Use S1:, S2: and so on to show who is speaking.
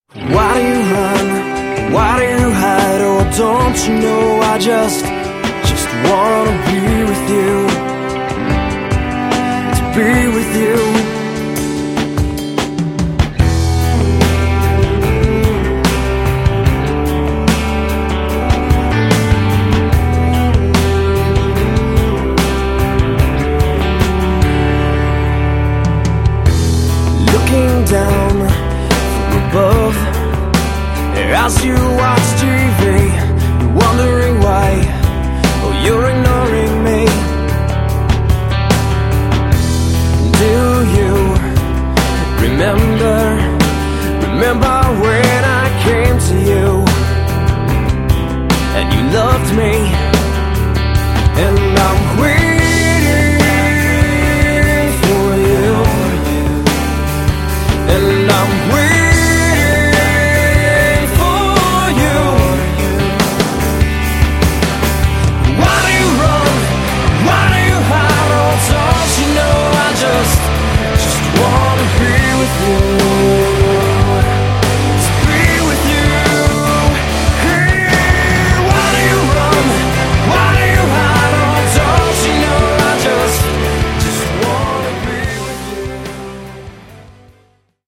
S1: Why do you run? Why do you hide? Oh, don't you know I just wanna be with you, to be with you. Looking down from above, as you watch TV, you're wondering why, oh, you're ignoring me. Do you remember when I came to you and you loved me? And I'm waiting for you, and I'm waiting